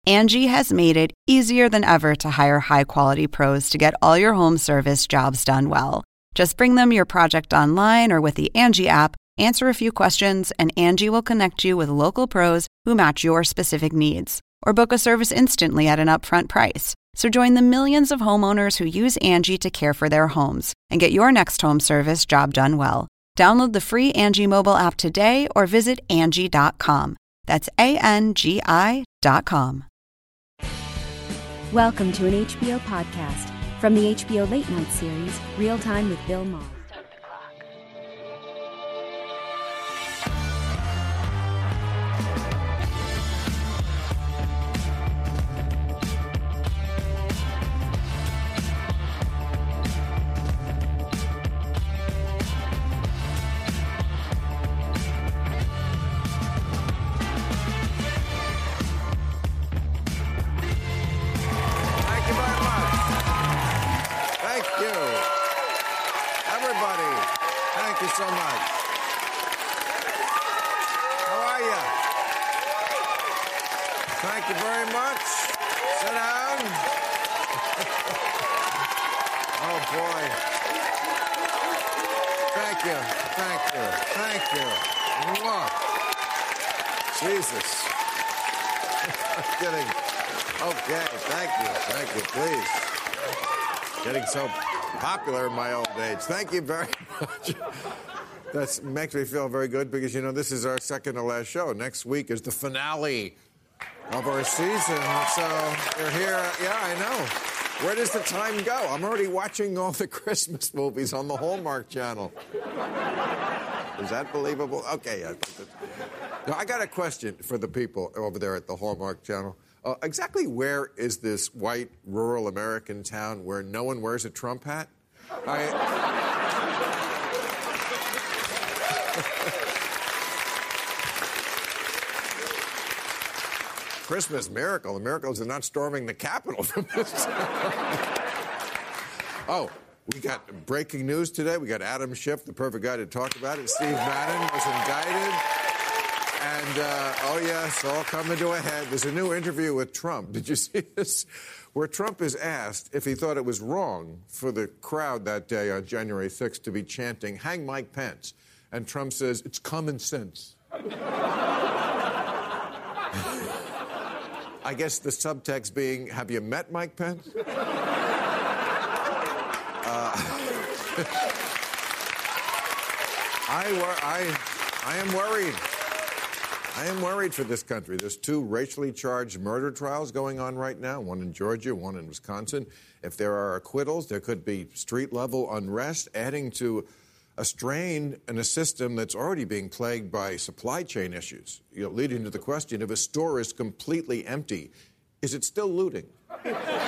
Angie has made it easier than ever to hire high-quality pros to get all your home service jobs done well. Just bring them your project online or with the Angie app, answer a few questions, and Angie will connect you with local pros who match your specific needs. Or book a service instantly at an upfront price. So join the millions of homeowners who use Angie to care for their homes and get your next home service job done well. Download the free Angie mobile app today or visit Angie.com. That's ANGI.com. Welcome to an HBO podcast from the HBO Late Night series, Real Time with Bill Maher. So much. How are you? Thank you very much. Sit down. Oh, boy. Thank you. Thank you. Thank you. Mwah. Jesus. I'm kidding. Okay. Thank you. Thank you. Please. Getting so popular in my old age. Thank you very much. That makes me feel very good because, you know, this is our second to last show. Next week is the finale of our season. So you're here. Yeah, I know. Where does the time go? I'm already watching all the Christmas movies on the Hallmark Channel. Is that believable? Okay. Yeah. Now, I got a question for the people over there at the Hallmark Channel. Exactly where is this white rural American town where no one wears a Trump hat? Christmas miracle. The miracles are not storming the Capitol from this time. Oh, we got breaking news today. We got Adam Schiff, the perfect guy to talk about it. Steve Bannon was indicted. And, oh, yes, all coming to a head. There's a new interview with Trump. Did you see this? Where Trump is asked if he thought it was wrong for the crowd that day on January 6th to be chanting, "Hang Mike Pence." And Trump says, "It's common sense." I guess the subtext being, have you met Mike Pence? I am worried. I am worried for this country. There's two racially charged murder trials going on right now, one in Georgia, one in Wisconsin. If there are acquittals, there could be street-level unrest, adding to a strain in a system that's already being plagued by supply chain issues, leading to the question, if a store is completely empty, is it still looting? I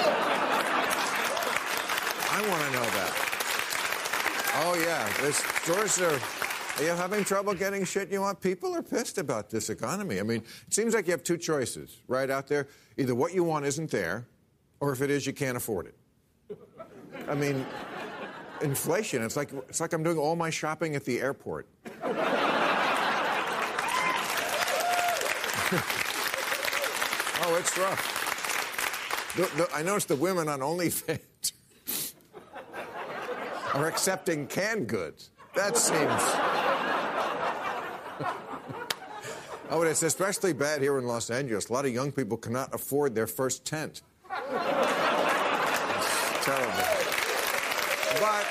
want to know that. Oh, yeah, the stores are you having trouble getting shit you want? People are pissed about this economy. I mean, it seems like you have two choices right out there. Either what you want isn't there, or if it is, you can't afford it. I mean, inflation, it's like I'm doing all my shopping at the airport. Oh, it's rough. I noticed the women on OnlyFans are accepting canned goods. That seems... Oh, and it's especially bad here in Los Angeles. A lot of young people cannot afford their first tent. It's terrible. But,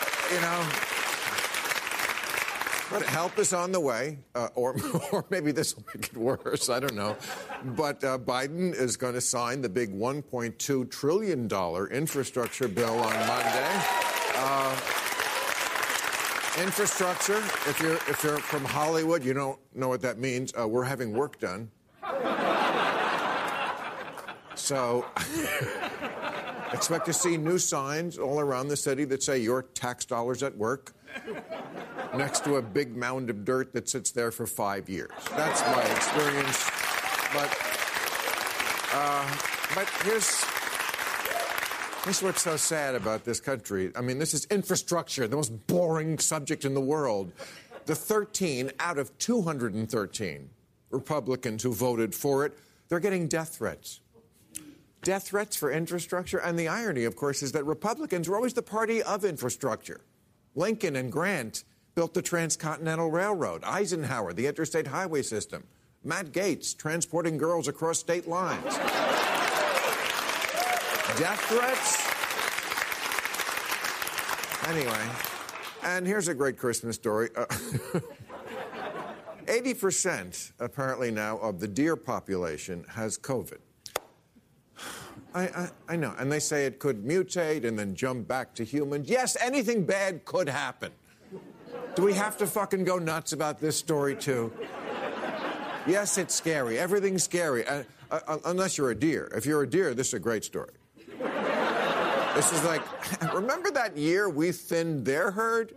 but help is on the way, or maybe this will make it worse. I don't know. But Biden is going to sign the big $1.2 trillion infrastructure bill on Monday. Infrastructure, if you're from Hollywood, you don't know what that means. We're having work done. So expect to see new signs all around the city that say your tax dollars at work next to a big mound of dirt that sits there for 5 years. That's my experience. But here's what's so sad about this country. I mean, this is infrastructure, the most boring subject in the world. The 13 out of 213 Republicans who voted for it, they're getting death threats. death threats for infrastructure. And the irony, of course, is that Republicans were always the party of infrastructure. Lincoln and Grant built the Transcontinental Railroad. Eisenhower, the interstate highway system. Matt Gaetz, transporting girls across state lines. Death threats? Anyway, and here's a great Christmas story. 80% apparently now of the deer population has COVID. I know, and they say it could mutate and then jump back to humans. Yes, anything bad could happen. Do we have to fucking go nuts about this story, too? Yes, it's scary. Everything's scary, unless you're a deer. If you're a deer, this is a great story. This is like, remember that year we thinned their herd?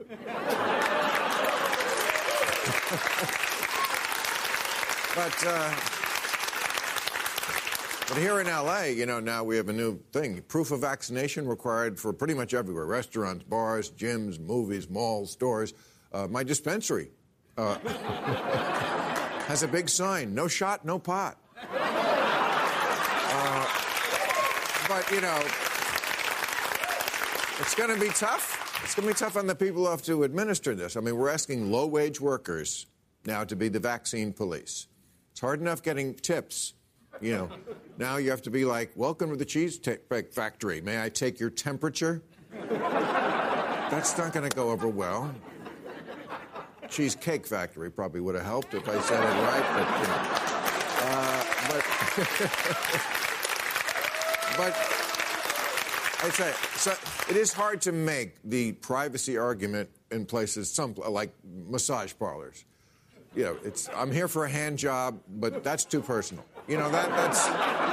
But here in L.A., you know, now we have a new thing. Proof of vaccination required for pretty much everywhere. Restaurants, bars, gyms, movies, malls, stores. My dispensary has a big sign, no shot, no pot. But, you know, it's going to be tough. It's going to be tough on the people who have to administer this. I mean, we're asking low-wage workers now to be the vaccine police. It's hard enough getting tips. You know, now you have to be like, welcome to the Cheesecake Factory. May I take your temperature? That's not going to go over well. Cheesecake Factory probably would have helped if I said it right, but, but I'd say, so it is hard to make the privacy argument in places like massage parlors. You know, I'm here for a hand job, but that's too personal. You know, that's...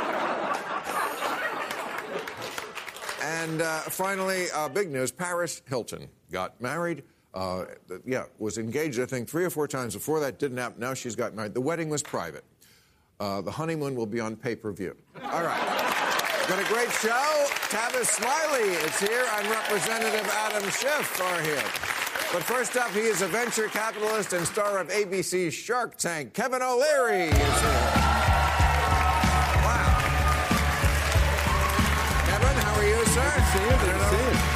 And finally, big news, Paris Hilton got married. Was engaged, I think, 3 or 4 times before that. Didn't happen. Now she's got married. The wedding was private. The honeymoon will be on pay-per-view. All right. Got a great show. Tavis Smiley is here, and Representative Adam Schiff are here. But first up, he is a venture capitalist and star of ABC's Shark Tank. Kevin O'Leary is here. Wow. Kevin, how are you, sir? Good to see you. Good to see you.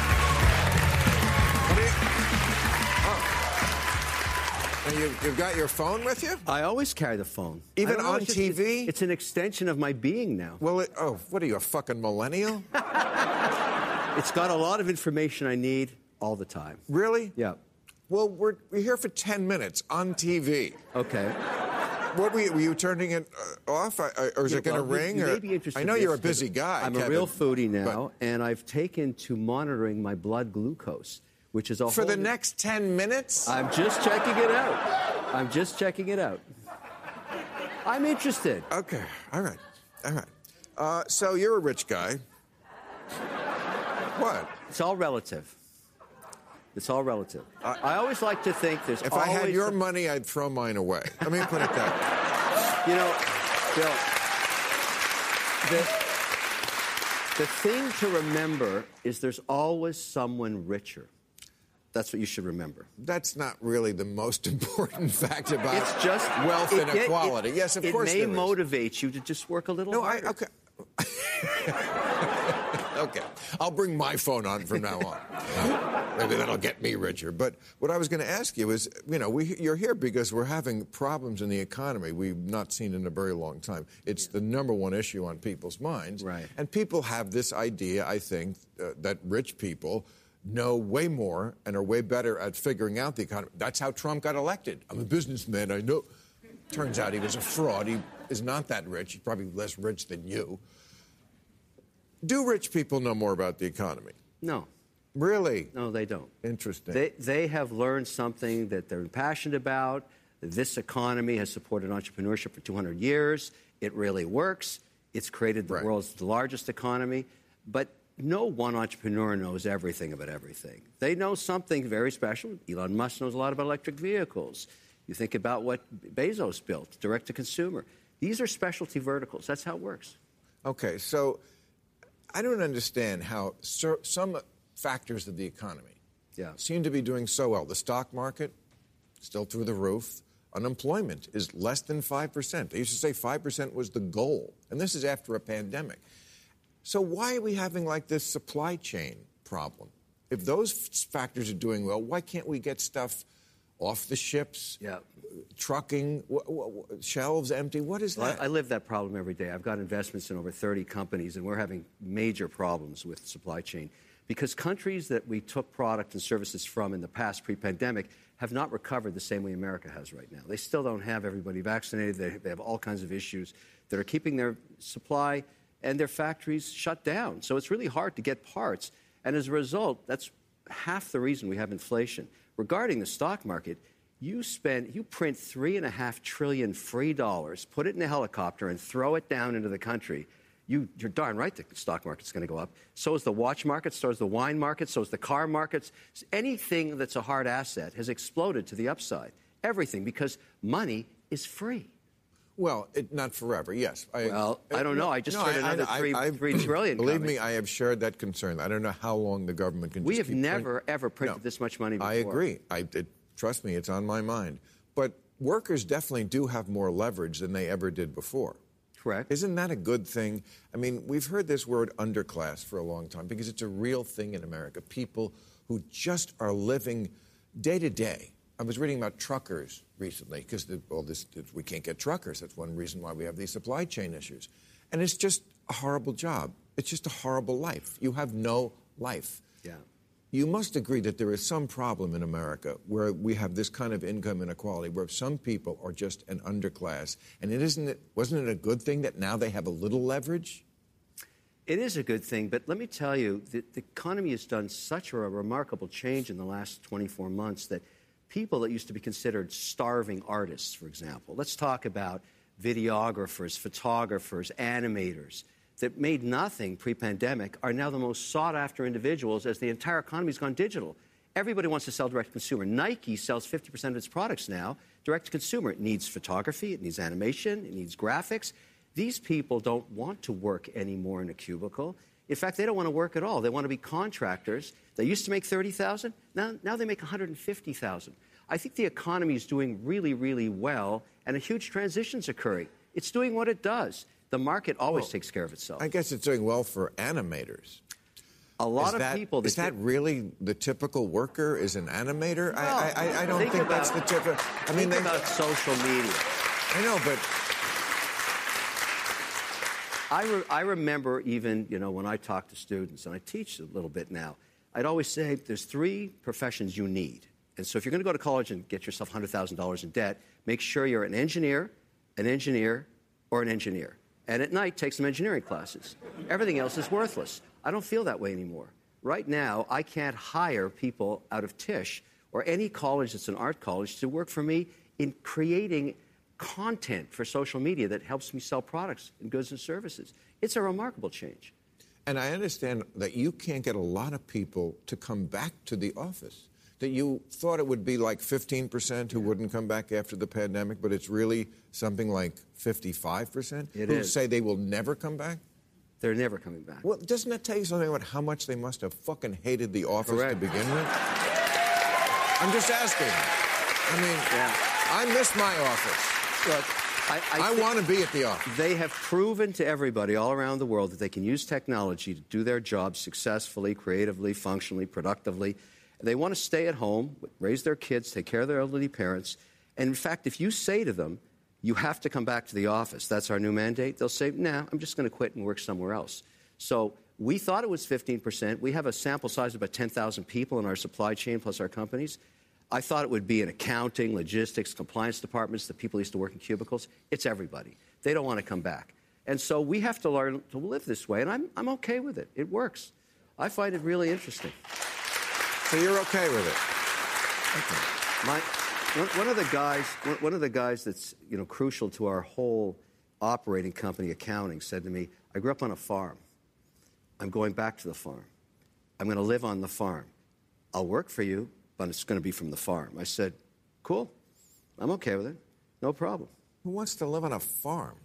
You've got your phone with you? I always carry the phone. Even on TV? It's an extension of my being now. Well, what are you, a fucking millennial? It's got a lot of information I need all the time. Really? Yeah. Well, we're here for 10 minutes on TV. Okay. What were you turning it off, or is it going to ring? You may be interested. I know you're a busy guy. I'm Kevin, a real foodie now, and I've taken to monitoring my blood glucose, which is a for the next 10 minutes. I'm just checking it out. I'm interested. Okay. All right. So you're a rich guy. What? It's all relative. I always like to think there's If always... I had your money, I'd throw mine away. Let me put it that way. You know, Bill, the thing to remember is there's always someone richer. That's what you should remember. That's not really the most important fact about it's just wealth inequality. Yes, of course it may motivate you to just work a little harder. Okay. Okay. I'll bring my phone on from now on. Maybe that'll get me richer. But what I was going to ask you is, you know, you're here because we're having problems in the economy we've not seen in a very long time. It's the number one issue on people's minds. Right. And people have this idea, I think, that rich people know way more and are way better at figuring out the economy. That's how Trump got elected. I'm a businessman, I know. Turns out he was a fraud. He is not that rich. He's probably less rich than you. Do rich people know more about the economy? No. Really? No, they don't. Interesting. They have learned something that they're passionate about. This economy has supported entrepreneurship for 200 years. It really works. It's created the world's largest economy. But no one entrepreneur knows everything about everything. They know something very special. Elon Musk knows a lot about electric vehicles. You think about what Bezos built, direct to consumer. These are specialty verticals. That's how it works. Okay, so I don't understand how some factors of the economy seem to be doing so well. The stock market, still through the roof. Unemployment is less than 5%. They used to say 5% was the goal. And this is after a pandemic. So why are we having like this supply chain problem? If those factors are doing well, why can't we get stuff off the ships? Yeah. Trucking, shelves empty. What is that? I live that problem every day. I've got investments in over 30 companies, and we're having major problems with supply chain because countries that we took product and services from in the past pre-pandemic have not recovered the same way America has right now. They still don't have everybody vaccinated. They have all kinds of issues that are keeping their supply and their factories shut down. So it's really hard to get parts. And as a result, that's half the reason we have inflation. Regarding the stock market, you print $3.5 trillion free dollars, put it in a helicopter, and throw it down into the country. You're darn right the stock market's going to go up. So is the watch market, so is the wine market, so is the car markets. Anything that's a hard asset has exploded to the upside. Everything, because money is free. Well, not forever, yes. I don't know. I just heard another $3 trillion. Believe me, I have shared that concern. I don't know how long the government can We have never, ever printed this much money before. I agree. Trust me, it's on my mind. But workers definitely do have more leverage than they ever did before. Correct. Isn't that a good thing? I mean, we've heard this word underclass for a long time because it's a real thing in America. People who just are living day to day. I was reading about truckers recently because we can't get truckers. That's one reason why we have these supply chain issues. And it's just a horrible job. It's just a horrible life. You have no life. Yeah. You must agree that there is some problem in America where we have this kind of income inequality, where some people are just an underclass. And wasn't it a good thing that now they have a little leverage? It is a good thing, but let me tell you, the economy has done such a remarkable change in the last 24 months that people that used to be considered starving artists, for example, let's talk about videographers, photographers, animators, that made nothing pre-pandemic are now the most sought-after individuals as the entire economy has gone digital. Everybody wants to sell direct-to-consumer. Nike sells 50% of its products now direct-to-consumer. It needs photography, it needs animation, it needs graphics. These people don't want to work anymore in a cubicle. In fact, they don't want to work at all. They want to be contractors. They used to make $30,000. Now they make $150,000. I think the economy is doing really, really well, and a huge transition's occurring. It's doing what it does. The market always takes care of itself. I guess it's doing well for animators. A lot of people... Is that really the typical worker is an animator? No, I don't think that's the typical... Think about social media. I know, but... I remember even, when I talk to students, and I teach a little bit now, I'd always say there's 3 professions you need. And so if you're going to go to college and get yourself $100,000 in debt, make sure you're an engineer, or an engineer. And at night, take some engineering classes. Everything else is worthless. I don't feel that way anymore. Right now, I can't hire people out of Tisch or any college that's an art college to work for me in creating content for social media that helps me sell products and goods and services. It's a remarkable change. And I understand that you can't get a lot of people to come back to the office. That you thought it would be like 15% who wouldn't come back after the pandemic, but it's really something like 55% who say they will never come back? They're never coming back. Well, doesn't that tell you something about how much they must have fucking hated the office to begin with? I'm just asking. I mean, I miss my office. Look, I want to be at the office. They have proven to everybody all around the world that they can use technology to do their jobs successfully, creatively, functionally, productively. They want to stay at home, raise their kids, take care of their elderly parents. And in fact, if you say to them, you have to come back to the office, that's our new mandate, they'll say, nah, I'm just going to quit and work somewhere else. So we thought it was 15%. We have a sample size of about 10,000 people in our supply chain plus our companies. I thought it would be in accounting, logistics, compliance departments, the people who used to work in cubicles. It's everybody. They don't want to come back. And so we have to learn to live this way, and I'm okay with it. It works. I find it really interesting. So you're okay with it? Okay. One of the guys that's crucial to our whole operating company accounting said to me, I grew up on a farm. I'm going back to the farm. I'm going to live on the farm. I'll work for you, but it's going to be from the farm. I said, cool. I'm okay with it. No problem. Who wants to live on a farm?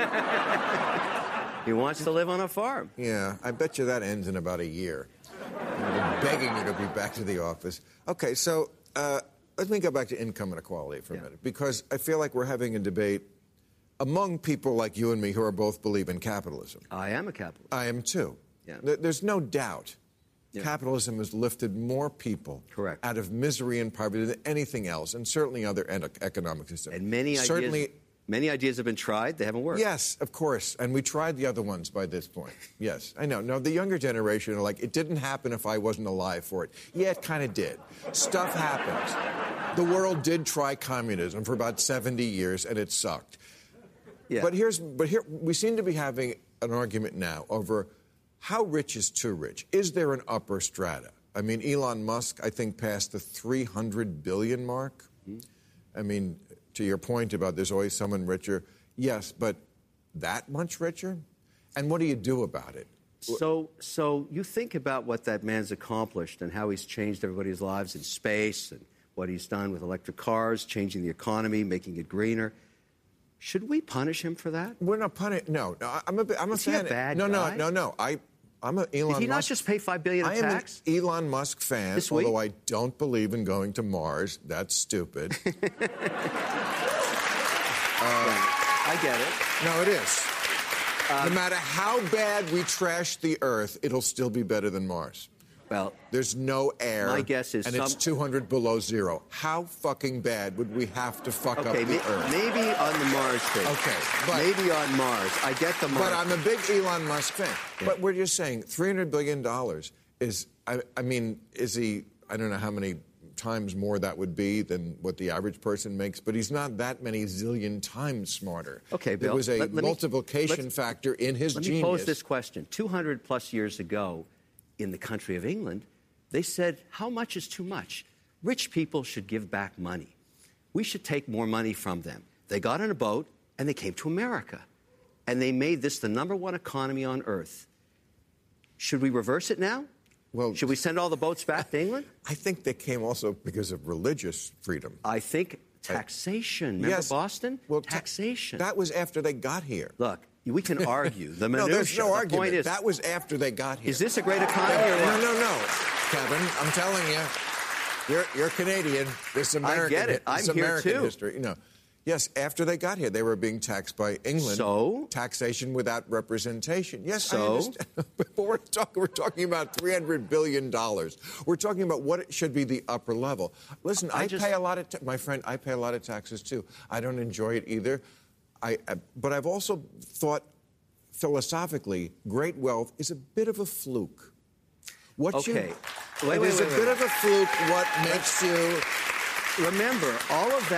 He wants to live on a farm. Yeah, I bet you that ends in about a year. I'm begging you to be back to the office. Okay, so let me go back to income inequality for a minute, because I feel like we're having a debate among people like you and me who are both believe in capitalism. I am a capitalist. I am too. Yeah. There's no doubt. Yeah. Capitalism has lifted more people out of misery and poverty than anything else, and certainly other economic systems. And many ideas have been tried. They haven't worked. Yes, of course. And we tried the other ones by this point. Yes, I know. No, the younger generation are like, it didn't happen if I wasn't alive for it. Yeah, it kind of did. Stuff happens. The world did try communism for about 70 years, and it sucked. Yeah. But here we seem to be having an argument now over how rich is too rich. Is there an upper strata? I mean, Elon Musk, I think, passed the 300 billion mark. I mean, to your point about there's always someone richer, yes, but that much richer? And what do you do about it? So you think about what that man's accomplished and how he's changed everybody's lives in space and what he's done with electric cars, changing the economy, making it greener. Should we punish him for that? We're not punishing. No, I'm a fan. Is he a bad guy? No. I'm an Elon Musk. Did he not just pay $5 billion in tax? I am an Elon Musk fan, this week? Although I don't believe in going to Mars. That's stupid. I get it. No, it is. No matter how bad we trash the Earth, it'll still be better than Mars. Well, there's no air. My guess is it's 200 below zero. How fucking bad would we have to fuck up the Earth? Maybe on the Mars thing. Okay, but maybe on Mars. I get the Mars. But I'm a big Elon Musk fan. Yeah. But we're just saying $300 billion is. I mean, is he? I don't know how many times more that would be than what the average person makes, but he's not that many zillion times smarter. Okay, Bill. There was a multiplication factor in his genius. Let me pose this question. 200 plus years ago, in the country of England, they said, how much is too much? Rich people should give back money. We should take more money from them. They got on a boat, and they came to America. And they made this the #1 economy on Earth. Should we reverse it now? Well, should we send all the boats back to England? I think they came also because of religious freedom. I think taxation. Remember yes. Boston? Well, taxation. That was after they got here. Look. We can argue. The minutia. No, there's no argument. Point is, that was after they got here. Is this a great economy or what? No. Kevin, I'm telling you, you're Canadian. This American, I get it. I'm American here too. History. Yes, after they got here, they were being taxed by England. So? Taxation without representation. Yes, so? I understand. But we're talking about $300 billion. We're talking about what should be the upper level. Listen, I pay a lot of my friend, I pay a lot of taxes too. I don't enjoy it either. But I've also thought philosophically, great wealth is a bit of a fluke. It is a bit of a fluke what makes you... Remember, all of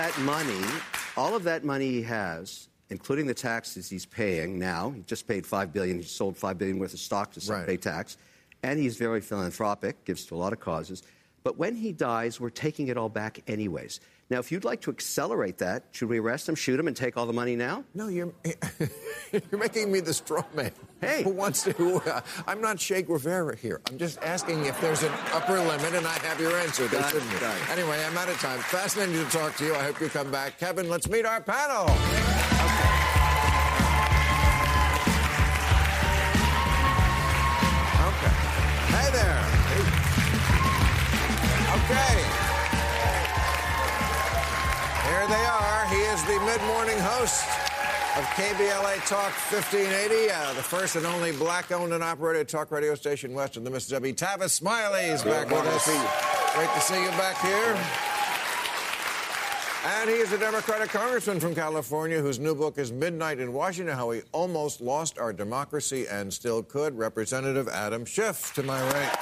that money he has, including the taxes he's paying now, he just paid $5 billion, he sold $5 billion worth of stock to pay tax, and he's very philanthropic, gives to a lot of causes. But when he dies, we're taking it all back anyways. Now, if you'd like to accelerate that, should we arrest him, shoot him, and take all the money now? No, you're making me the straw man. Hey. Who wants to... I'm not Che Guevara here. I'm just asking if there's an upper limit, and I have your answer. Anyway, I'm out of time. Fascinating to talk to you. I hope you come back. Kevin, let's meet our panel. Okay. Hey there. Okay. Here they are. He is the mid-morning host of KBLA Talk 1580, the first and only black-owned and operated talk radio station west of the Mississippi. Tavis Smiley is back with us. Great to see you back here. And he is a Democratic congressman from California whose new book is Midnight in Washington, How We Almost Lost Our Democracy and Still Could. Representative Adam Schiff, to my right.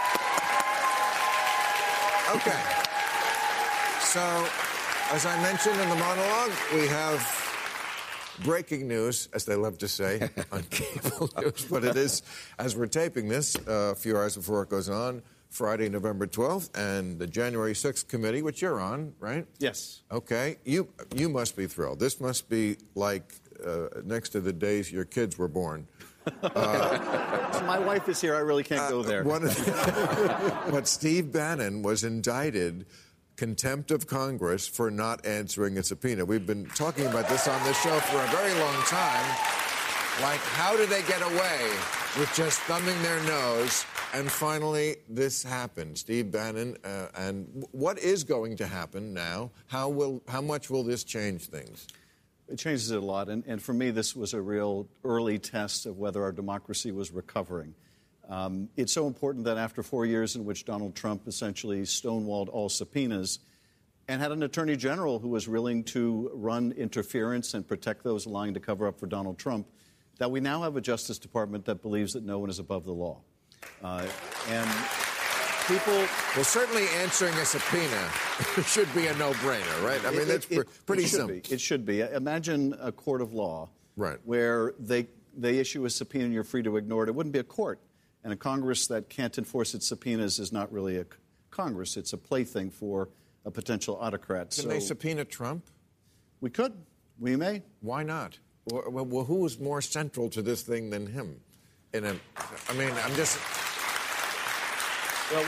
Okay. So, as I mentioned in the monologue, we have breaking news, as they love to say, on cable news. But it is, as we're taping this, a few hours before it goes on, Friday, November 12th, and the January 6th committee, which you're on, right? Yes. Okay. You must be thrilled. This must be like next to the days your kids were born. My wife is here. I really can't go there. But Steve Bannon was indicted contempt of Congress for not answering a subpoena. We've been talking about this on this show for a very long time. Like, how do they get away with just thumbing their nose? And finally, this happened. Steve Bannon, and what is going to happen now? How much will this change things? It changes it a lot. And for me, this was a real early test of whether our democracy was recovering. It's so important that after 4 years in which Donald Trump essentially stonewalled all subpoenas and had an attorney general who was willing to run interference and protect those lying to cover up for Donald Trump, that we now have a Justice Department that believes that no one is above the law. And people... Well, certainly answering a subpoena should be a no-brainer, right? I mean, that's pretty simple. It should be. Imagine a court of law where they issue a subpoena and you're free to ignore it. It wouldn't be a court. And a Congress that can't enforce its subpoenas is not really a Congress. It's a plaything for a potential autocrat. Can they subpoena Trump? We could. We may. Why not? Well, who is more central to this thing than him? I'm just... Well,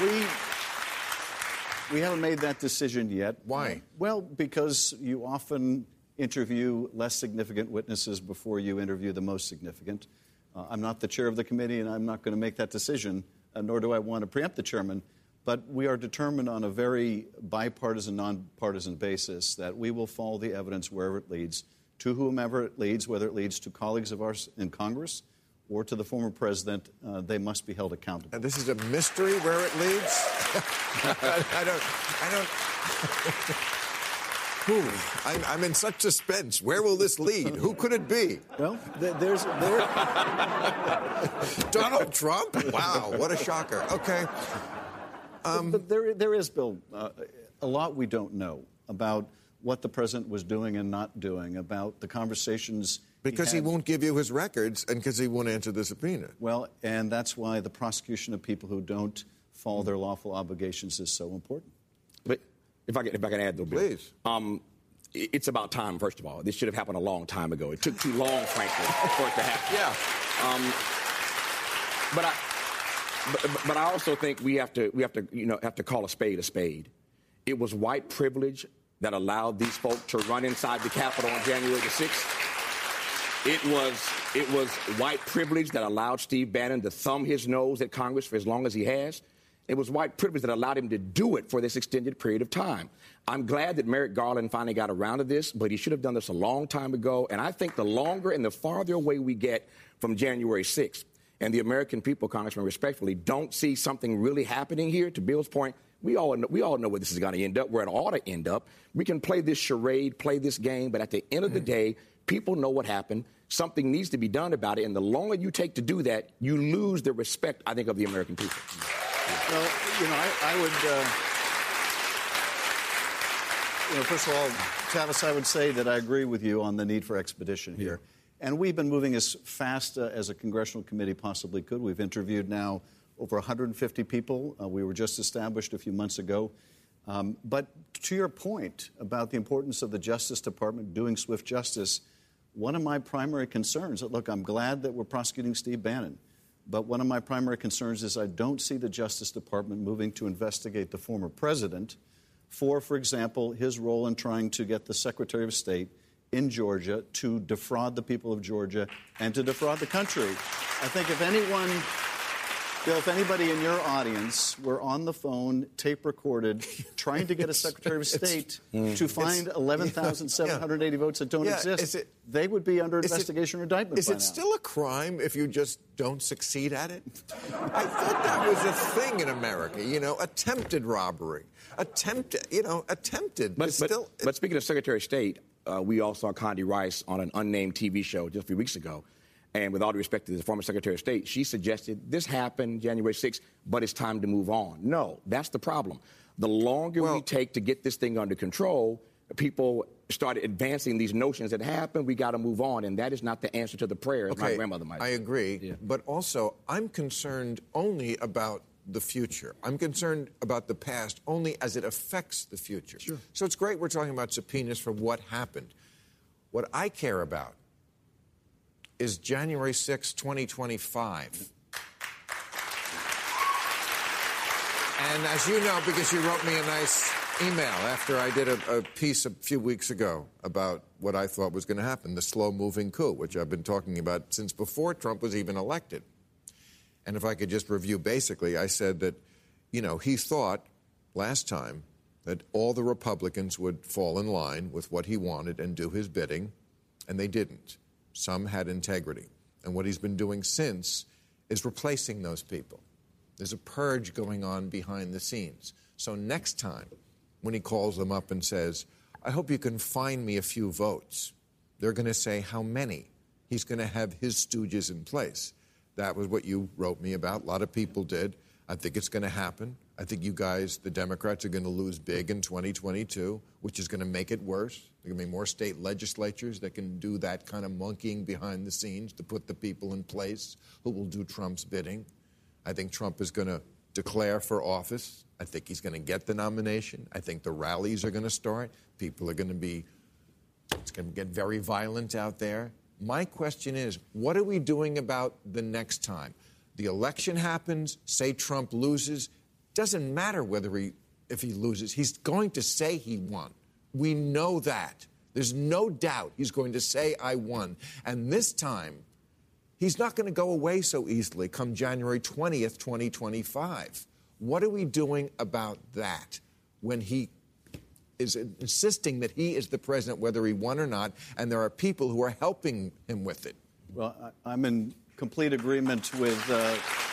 we haven't made that decision yet. Why? Well, because you often interview less significant witnesses before you interview the most significant. I'm not the chair of the committee, and I'm not going to make that decision, nor do I want to preempt the chairman. But we are determined on a very bipartisan, nonpartisan basis that we will follow the evidence wherever it leads, to whomever it leads, whether it leads to colleagues of ours in Congress or to the former president. They must be held accountable. And this is a mystery where it leads? I don't... I'm in such suspense. Where will this lead? Who could it be? Well, Donald Trump? Wow, what a shocker. Okay. But there is, Bill, a lot we don't know about what the president was doing and not doing, about the conversations. Because he won't give you his records and because he won't answer the subpoena. Well, and that's why the prosecution of people who don't follow their lawful obligations is so important. But if I can add, though, Bill. Please. It's about time, first of all. This should have happened a long time ago. It took too long, frankly, for it to happen. Yeah. But I also think we have to call a spade a spade. It was white privilege that allowed these folk to run inside the Capitol on January the 6th. It was white privilege that allowed Steve Bannon to thumb his nose at Congress for as long as he has. It was white privilege that allowed him to do it for this extended period of time. I'm glad that Merrick Garland finally got around to this, but he should have done this a long time ago. And I think the longer and the farther away we get from January 6th, and the American people, Congressman, respectfully, don't see something really happening here, to Bill's point, we all know where this is going to end up, where it ought to end up. We can play this charade, play this game, but at the end of the day, people know what happened. Something needs to be done about it, and the longer you take to do that, you lose the respect, I think, of the American people. Well, I would, first of all, Travis, I would say that I agree with you on the need for expedition here. And we've been moving as fast as a congressional committee possibly could. We've interviewed now over 150 people. We were just established a few months ago. But to your point about the importance of the Justice Department doing swift justice, one of my primary concerns, look, I'm glad that we're prosecuting Steve Bannon, but one of my primary concerns is I don't see the Justice Department moving to investigate the former president for example, his role in trying to get the Secretary of State in Georgia to defraud the people of Georgia and to defraud the country. I think if anyone... Bill, if anybody in your audience were on the phone, tape recorded, trying to get a Secretary of State to find 11,780 votes that don't exist, they would be under investigation or indictment by now. Is it still a crime if you just don't succeed at it? I thought that was a thing in America, attempted robbery. Attempted. But speaking of Secretary of State, we all saw Condi Rice on an unnamed TV show just a few weeks ago. And with all due respect to the former Secretary of State, she suggested this happened January 6th, but it's time to move on. No, that's the problem. The longer we take to get this thing under control, people started advancing these notions that happened, we got to move on. And that is not the answer to the prayer, as my grandmother might say. I agree. Yeah. But also, I'm concerned only about the future. I'm concerned about the past only as it affects the future. Sure. So it's great we're talking about subpoenas for what happened. What I care about is January 6, 2025. And as you know, because you wrote me a nice email after I did a piece a few weeks ago about what I thought was going to happen, the slow-moving coup, which I've been talking about since before Trump was even elected. And if I could just review basically, I said that, he thought last time that all the Republicans would fall in line with what he wanted and do his bidding. and they didn't. Some had integrity. And what he's been doing since is replacing those people. There's a purge going on behind the scenes. So next time, when he calls them up and says, I hope you can find me a few votes, they're going to say how many. He's going to have his stooges in place. That was what you wrote me about. A lot of people did. I think it's going to happen. I think you guys, the Democrats, are going to lose big in 2022, which is going to make it worse. There are going to be more state legislatures that can do that kind of monkeying behind the scenes to put the people in place who will do Trump's bidding. I think Trump is going to declare for office. I think he's going to get the nomination. I think the rallies are going to start. People are going to be, it's going to get very violent out there. My question is, what are we doing about the next time? The election happens, say Trump loses. Doesn't matter if he loses. He's going to say he won. We know that. There's no doubt he's going to say, I won. And this time, he's not going to go away so easily come January 20th, 2025. What are we doing about that when he is insisting that he is the president, whether he won or not, and there are people who are helping him with it? Well, I'm in complete agreement with the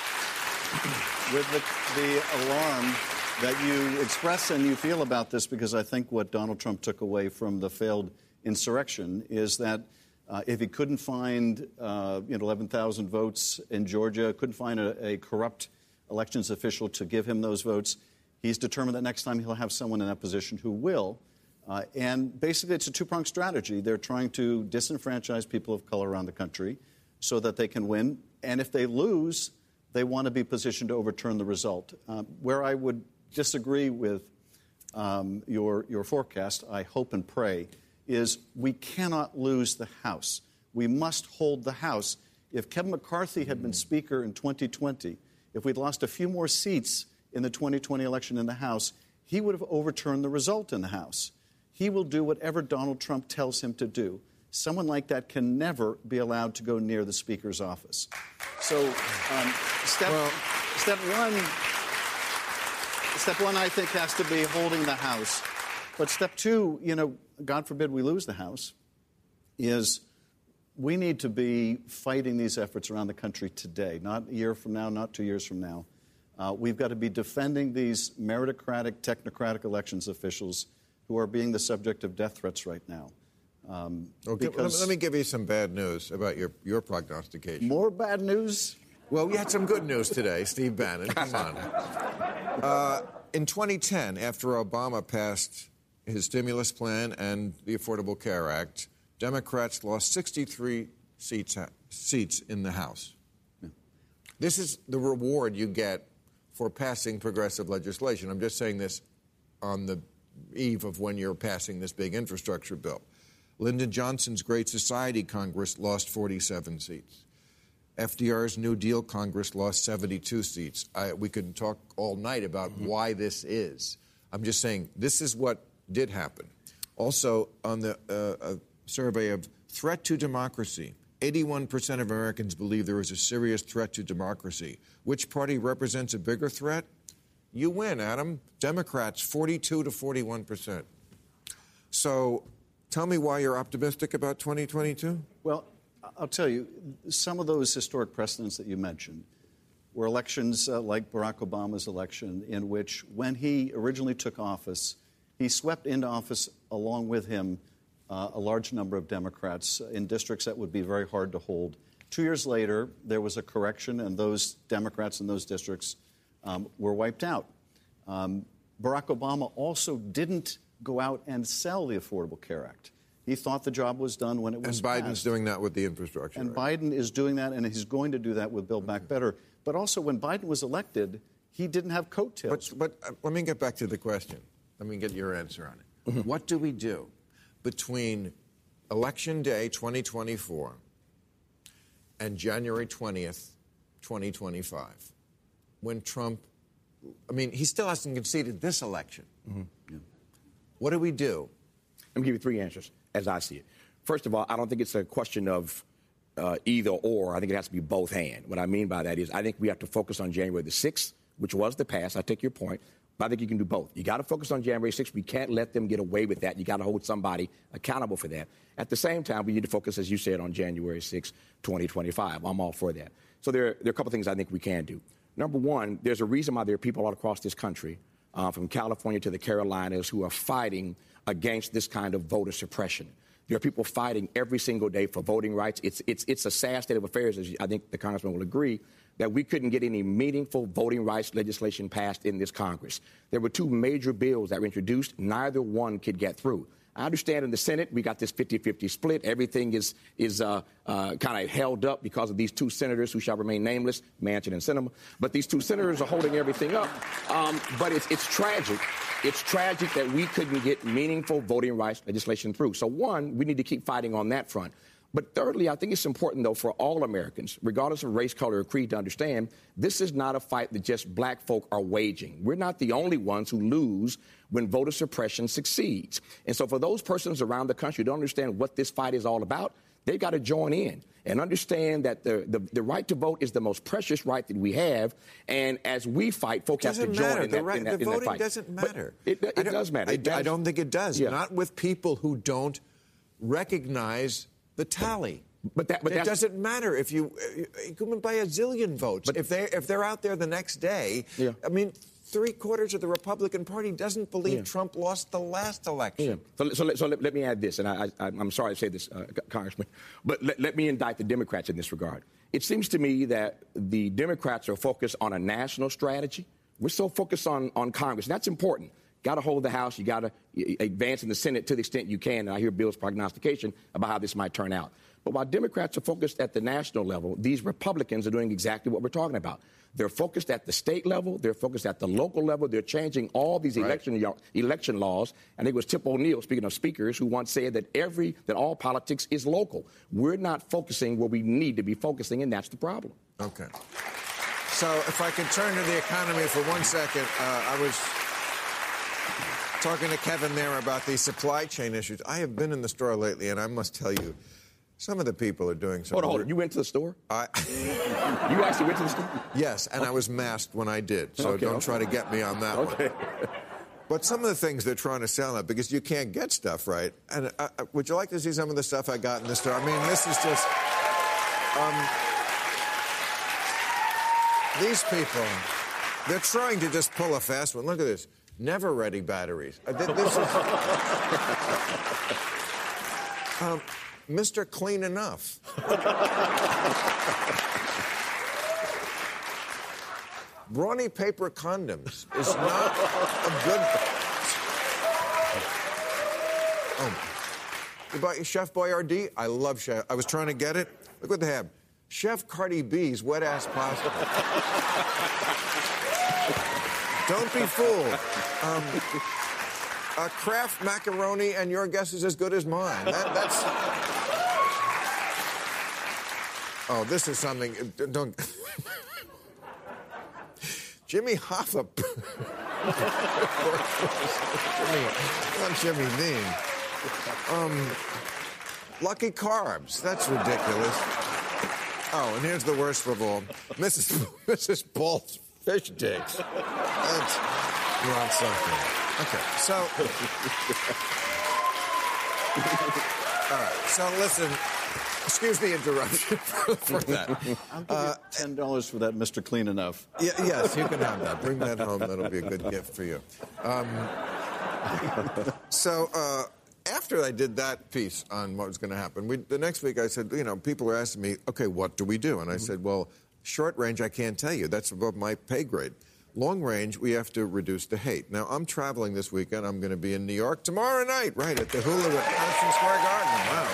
alarm that you express and you feel about this, because I think what Donald Trump took away from the failed insurrection is that if he couldn't find 11,000 votes in Georgia, couldn't find a corrupt elections official to give him those votes, he's determined that next time he'll have someone in that position who will. And basically, it's a two-pronged strategy. They're trying to disenfranchise people of color around the country so that they can win. And if they lose, they want to be positioned to overturn the result. Where I would disagree with your forecast, I hope and pray, is we cannot lose the House. We must hold the House. If Kevin McCarthy had been Speaker in 2020, if we'd lost a few more seats in the 2020 election in the House, he would have overturned the result in the House. He will do whatever Donald Trump tells him to do. Someone like that can never be allowed to go near the Speaker's office. So step one, I think, has to be holding the House. But step two, God forbid we lose the House, is we need to be fighting these efforts around the country today, not a year from now, not 2 years from now. We've got to be defending these meritocratic, technocratic elections officials who are being the subject of death threats right now. Let me give you some bad news about your prognostication. More bad news? Well, we had some good news today, Steve Bannon. Come on. In 2010, after Obama passed his stimulus plan and the Affordable Care Act, Democrats lost 63 seats in the House. Yeah. This is the reward you get for passing progressive legislation. I'm just saying this on the eve of when you're passing this big infrastructure bill. Lyndon Johnson's Great Society Congress lost 47 seats. FDR's New Deal Congress lost 72 seats. We could talk all night about why this is. I'm just saying this is what did happen. Also, on the survey of threat to democracy, 81% of Americans believe there is a serious threat to democracy. Which party represents a bigger threat? You win, Adam. Democrats, 42 to 41%. So tell me why you're optimistic about 2022. Well, I'll tell you, some of those historic precedents that you mentioned were elections like Barack Obama's election, in which when he originally took office, he swept into office along with him a large number of Democrats in districts that would be very hard to hold. 2 years later, there was a correction, and those Democrats in those districts were wiped out. Barack Obama also didn't go out and sell the Affordable Care Act. He thought the job was done when it was passed. And Biden's passed. doing that with the infrastructure. And right? Biden is doing that, and he's going to do that with Build Back Better. But also, when Biden was elected, he didn't have coattails. But let me get back to the question. Let me get your answer on it. What do we do between Election Day 2024 and January 20th, 2025, when Trump, he still hasn't conceded this election. Yeah. What do we do? Let me give you three answers, as I see it. First of all, I don't think it's a question of either or. I think it has to be both and. What I mean by that is I think we have to focus on January the 6th, which was the past. I take your point. But I think you can do both. You got to focus on January 6th. We can't let them get away with that. You got to hold somebody accountable for that. At the same time, we need to focus, as you said, on January 6th, 2025. I'm all for that. So there are a couple things I think we can do. Number one, there's a reason why there are people all across this country, from California to the Carolinas, who are fighting against this kind of voter suppression. There are people fighting every single day for voting rights. It's a sad state of affairs, as I think the congressman will agree, that we couldn't get any meaningful voting rights legislation passed in this Congress. There were two major bills that were introduced. Neither one could get through. I understand in the Senate we got this 50-50 split. Everything is kind of held up because of these two senators who shall remain nameless, Manchin and Sinema. But these two senators are holding everything up. But it's tragic. It's tragic that we couldn't get meaningful voting rights legislation through. So, one, we need to keep fighting on that front. But thirdly, I think it's important, though, for all Americans, regardless of race, color, or creed, to understand this is not a fight that just black folk are waging. We're not the only ones who lose when voter suppression succeeds. And so for those persons around the country who don't understand what this fight is all about, they've got to join in and understand that the right to vote is the most precious right that we have. And as we fight, folks have to join in that fight. The voting doesn't matter. It does matter. I don't think it does. Yeah. Not with people who don't recognize the tally. But it doesn't matter if you can buy a zillion votes. But if they're out there the next day, I mean, 3/4 of the Republican Party doesn't believe Trump lost the last election. Yeah. So let me add this, and I'm sorry to say this, Congressman, but let me indict the Democrats in this regard. It seems to me that the Democrats are focused on a national strategy. We're so focused on Congress, and that's important. Got to hold the House. You got to advance in the Senate to the extent you can. And I hear Bill's prognostication about how this might turn out. But while Democrats are focused at the national level, these Republicans are doing exactly what we're talking about. They're focused at the state level. They're focused at the local level. They're changing all these election laws. I think it was Tip O'Neill, speaking of speakers, who once said that all politics is local. We're not focusing where we need to be focusing, and that's the problem. Okay. So if I could turn to the economy for 1 second, I was talking to Kevin there about these supply chain issues. I have been in the store lately, and I must tell you, some of the people are doing some... Hold on. You went to the store? You actually went to the store? Yes, and I was masked when I did, so don't try to get me on that one. But some of the things they're trying to sell now, because you can't get stuff, right? And would you like to see some of the stuff I got in the store? I mean, this is just... these people, they're trying to just pull a fast one. Look at this. Never-ready batteries. This is... Mr. Clean Enough. Brawny paper condoms is not a good... You bought your Chef Boyardee? I love Chef. I was trying to get it. Look what they have. Chef Cardi B's wet-ass pasta. Don't be fooled. Kraft macaroni, and your guess is as good as mine. That's... Oh, this is something... Don't... Jimmy Hoffa... Not Jimmy Dean. Lucky Carbs. That's ridiculous. Oh, and here's the worst of all. Mrs. Paul's fish sticks. That's... You want something. Okay, so... All right, so listen... Excuse the interruption for that. I'll give you $10 for that, Mr. Clean Enough. Yes, you can have that. Bring that home. That'll be a good gift for you. After I did that piece on what was going to happen, the next week I said, people are asking me, okay, what do we do? And I said, well, short range, I can't tell you. That's above my pay grade. Long range, we have to reduce the hate. Now, I'm traveling this weekend. I'm going to be in New York tomorrow night, right, at the Hulu at Madison Square Garden. Wow.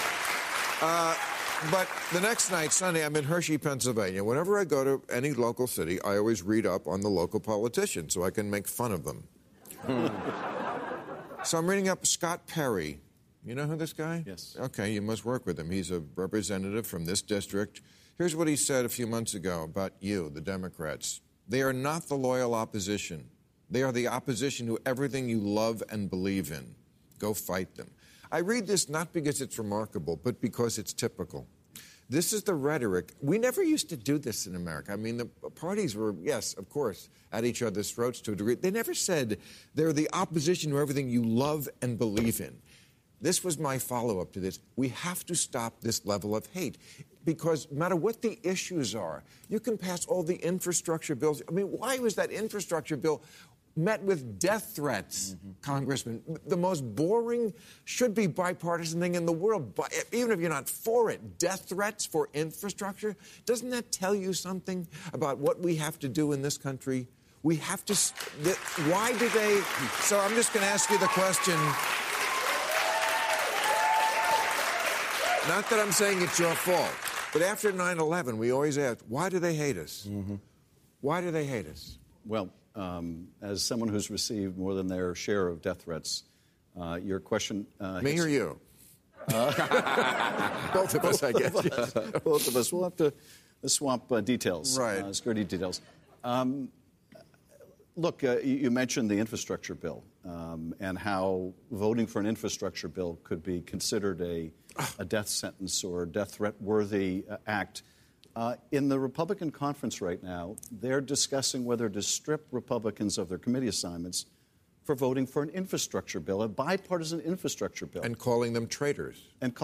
But the next night, Sunday, I'm in Hershey, Pennsylvania. Whenever I go to any local city, I always read up on the local politicians so I can make fun of them. So I'm reading up Scott Perry. You know who this guy? Yes. Okay, you must work with him. He's a representative from this district. Here's what he said a few months ago about you, the Democrats. They are not the loyal opposition. They are the opposition to everything you love and believe in. Go fight them. I read this not because it's remarkable, but because it's typical. This is the rhetoric. We never used to do this in America. I mean, the parties were, yes, of course, at each other's throats to a degree. They never said they're the opposition to everything you love and believe in. This was my follow-up to this. We have to stop this level of hate because no matter what the issues are, you can pass all the infrastructure bills. I mean, why was that infrastructure bill met with death threats, Congressman? The most boring, should be bipartisan thing in the world. But even if you're not for it, death threats for infrastructure, doesn't that tell you something about what we have to do in this country? We have to... Why do they... So I'm just going to ask you the question... Not that I'm saying it's your fault, but after 9/11, we always ask, why do they hate us? Why do they hate us? Well, as someone who's received more than their share of death threats, your question... Me or you? Both of us, I guess. Both of us. We'll have to swap details, right? Security details. Look, you mentioned the infrastructure bill and how voting for an infrastructure bill could be considered a death sentence or death threat-worthy act. In the Republican conference right now, they're discussing whether to strip Republicans of their committee assignments for voting for an infrastructure bill, a bipartisan infrastructure bill. And calling them traitors.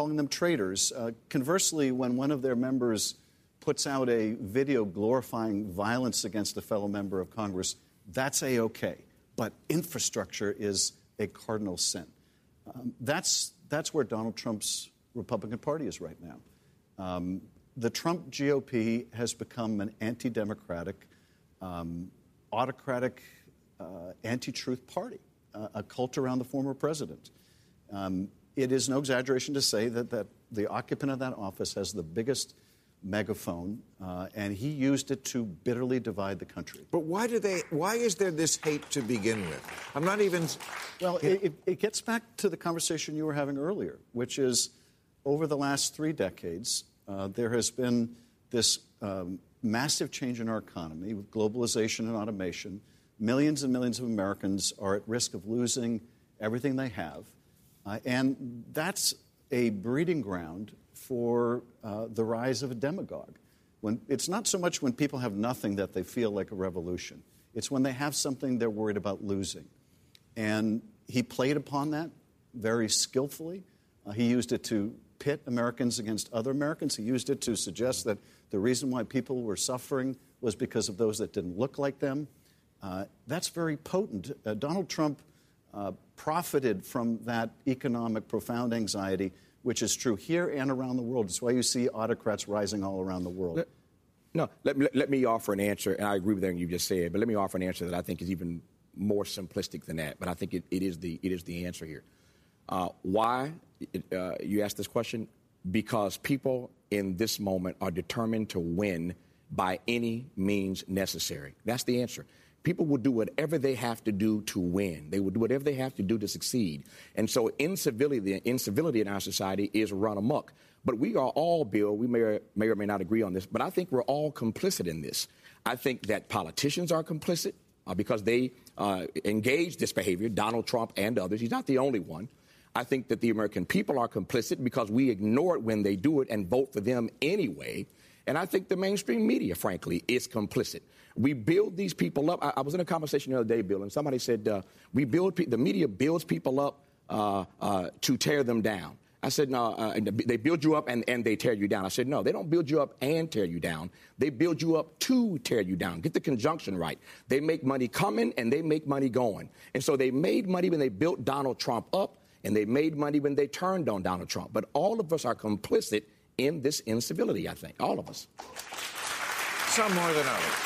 Conversely, when one of their members puts out a video glorifying violence against a fellow member of Congress, that's A-OK. But infrastructure is a cardinal sin. That's where Donald Trump's Republican Party is right now. The Trump GOP has become an anti-democratic, autocratic, anti-truth party, a cult around the former president. It is no exaggeration to say that the occupant of that office has the biggest megaphone, and he used it to bitterly divide the country. But why is there this hate to begin with? I'm not even... Well, it gets back to the conversation you were having earlier, which is over the last 3 decades, there has been this massive change in our economy with globalization and automation. Millions and millions of Americans are at risk of losing everything they have. And that's a breeding ground for the rise of a demagogue. It's not so much when people have nothing that they feel like a revolution. It's when they have something they're worried about losing. And he played upon that very skillfully. He used it to pit Americans against other Americans. He used it to suggest that the reason why people were suffering was because of those that didn't look like them. That's very potent. Donald Trump profited from that economic profound anxiety, which is true here and around the world. It's why you see autocrats rising all around the world. Let me offer an answer, and I agree with everything you just said, but let me offer an answer that I think is even more simplistic than that, but I think it is the answer here. Why? You asked this question? Because people in this moment are determined to win by any means necessary. That's the answer. People will do whatever they have to do to win. They will do whatever they have to do to succeed. And so incivility in our society is run amok. But we are all, Bill, we may or may not agree on this, but I think we're all complicit in this. I think that politicians are complicit because they engage this behavior, Donald Trump and others. He's not the only one. I think that the American people are complicit because we ignore it when they do it and vote for them anyway. And I think the mainstream media, frankly, is complicit. We build these people up. I was in a conversation the other day, Bill, and somebody said the media builds people up to tear them down. I said, no, they build you up and they tear you down. I said, no, they don't build you up and tear you down. They build you up to tear you down. Get the conjunction right. They make money coming and they make money going. And so they made money when they built Donald Trump up, and they made money when they turned on Donald Trump. But all of us are complicit in this incivility, I think. All of us. Some more than others.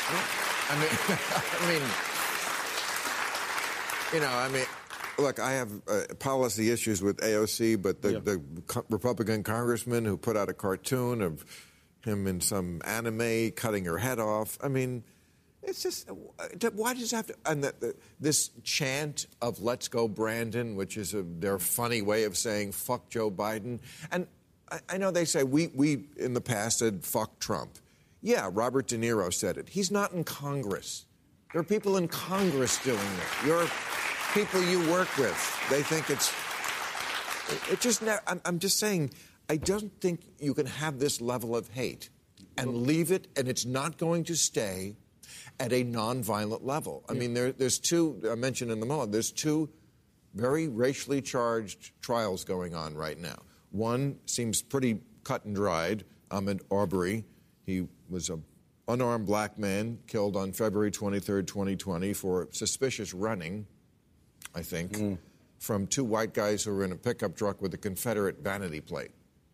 Look, I have policy issues with AOC, but the Republican congressman who put out a cartoon of him in some anime cutting her head off. I mean, it's just, why does it have to, and this chant of "Let's go Brandon," which is their funny way of saying "fuck Joe Biden," and I know they say we in the past said "fuck Trump." Yeah, Robert De Niro said it. He's not in Congress. There are people in Congress doing it. Your people you work with, they think it just. I'm just saying, I don't think you can have this level of hate and leave it, and it's not going to stay at a nonviolent level. I mean, there's two, I mentioned in the moment, there's two very racially charged trials going on right now. One seems pretty cut and dried. Ahmaud Arbery, he was an unarmed black man killed on February 23rd, 2020 for suspicious running, I think, from two white guys who were in a pickup truck with a Confederate vanity plate.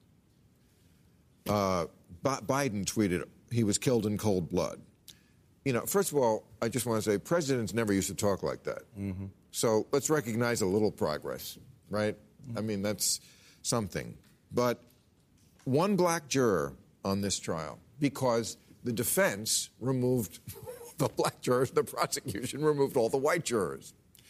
Biden tweeted he was killed in cold blood. You know, first of all, I just want to say presidents never used to talk like that. So let's recognize a little progress, right? I mean, that's something. But one black juror on this trial, because the defense removed the black jurors, the prosecution removed all the white jurors.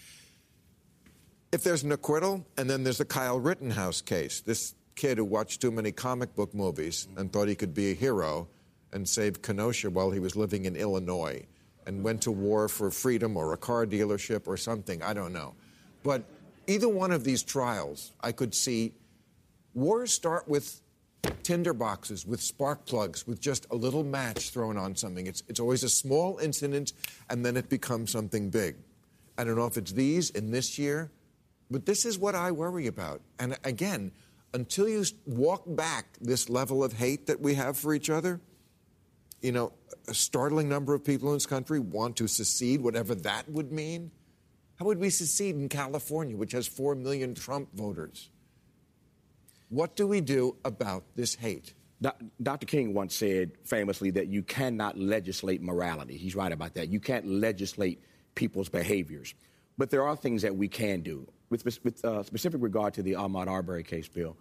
If there's an acquittal, and then there's the Kyle Rittenhouse case, this kid who watched too many comic book movies and thought he could be a hero and saved Kenosha while he was living in Illinois and went to war for freedom or a car dealership or something, I don't know. But either one of these trials, I could see wars start with tinder boxes, with spark plugs, with just a little match thrown on something. It's always a small incident, and then it becomes something big. I don't know if it's these in this year, but this is what I worry about. And again, until you walk back this level of hate that we have for each other, you know, a startling number of people in this country want to secede, whatever that would mean. How would we secede in California, which has 4 million Trump voters? What do we do about this hate? Dr. King once said famously that you cannot legislate morality. He's right about that. You can't legislate people's behaviors. But there are things that we can do. With specific regard to the Ahmaud Arbery case, Bill,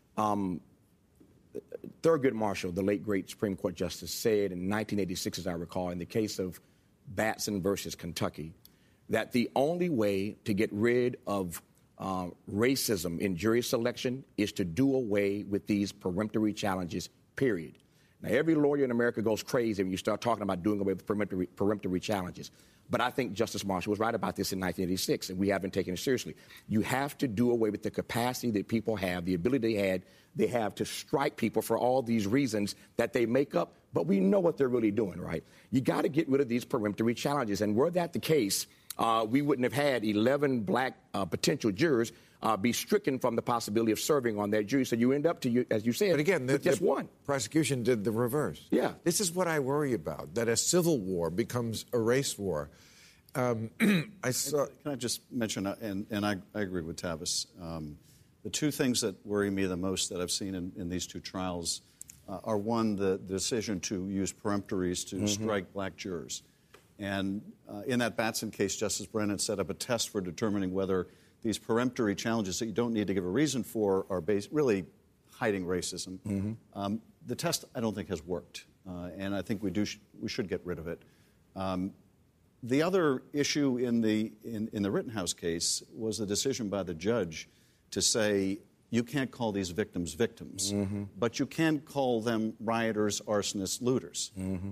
Thurgood Marshall, the late, great Supreme Court justice, said in 1986, as I recall, in the case of Batson versus Kentucky, that the only way to get rid of racism in jury selection is to do away with these peremptory challenges, period. Now, every lawyer in America goes crazy when you start talking about doing away with peremptory challenges. But I think Justice Marshall was right about this in 1986, and we haven't taken it seriously. You have to do away with the capacity that people have, the ability they have to strike people for all these reasons that they make up, but we know what they're really doing, right? You got to get rid of these peremptory challenges, and were that the case, we wouldn't have had 11 black potential jurors be stricken from the possibility of serving on that jury. So you end up, as you said, but again, with just one. Prosecution did the reverse. Yeah. This is what I worry about, that a civil war becomes a race war. Can I just mention, and I agree with Tavis, the two things that worry me the most that I've seen in these two trials are, one, the decision to use peremptories to strike black jurors. And in that Batson case, Justice Brennan set up a test for determining whether these peremptory challenges that you don't need to give a reason for are really hiding racism. The test, I don't think, has worked, and I think we should get rid of it. The other issue in the Rittenhouse case was the decision by the judge to say you can't call these victims victims, but you can call them rioters, arsonists, looters.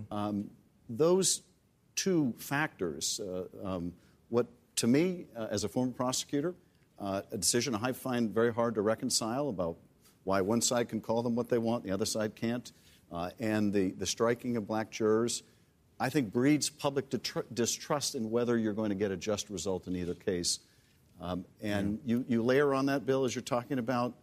Those two factors, what to me, as a former prosecutor, a decision I find very hard to reconcile about why one side can call them what they want, the other side can't, and the striking of black jurors, I think breeds public distrust in whether you're going to get a just result in either case. You layer on that, Bill, as you're talking about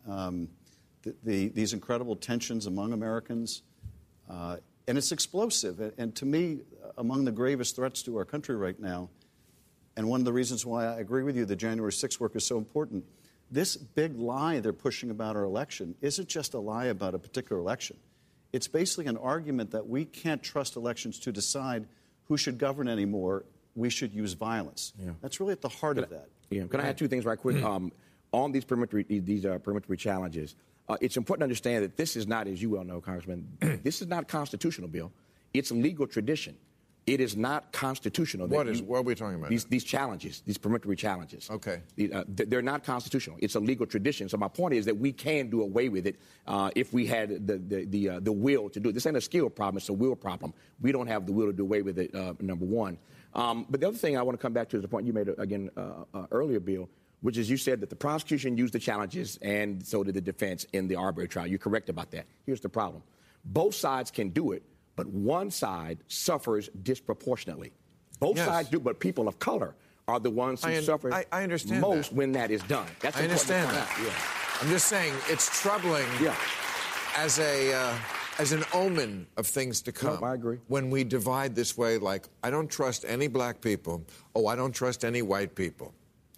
these incredible tensions among Americans, and it's explosive. And to me, among the gravest threats to our country right now, and one of the reasons why I agree with you the January 6th work is so important, this big lie they're pushing about our election isn't just a lie about a particular election. It's basically an argument that we can't trust elections to decide who should govern anymore. We should use violence. Yeah. That's really at the heart of that. Yeah. Can I add two things right quick? On these peremptory challenges, it's important to understand that this is not, as you well know, Congressman, this is not a constitutional bill. It's a legal tradition. It is not constitutional. What are we talking about? These challenges, these peremptory challenges. Okay. They're not constitutional. It's a legal tradition. So my point is that we can do away with it if we had the will to do it. This ain't a skill problem. It's a will problem. We don't have the will to do away with it, number one. But the other thing I want to come back to is the point you made, again, earlier, Bill, which is you said that the prosecution used the challenges and so did the defense in the Arbery trial. You're correct about that. Here's the problem. Both sides can do it, but one side suffers disproportionately. Both sides do, but people of color are the ones who suffer I understand most that. when that is done. That's I understand that. Yeah. I'm just saying it's troubling as an omen of things to come. No, I agree. When we divide this way, like, I don't trust any black people. Oh, I don't trust any white people.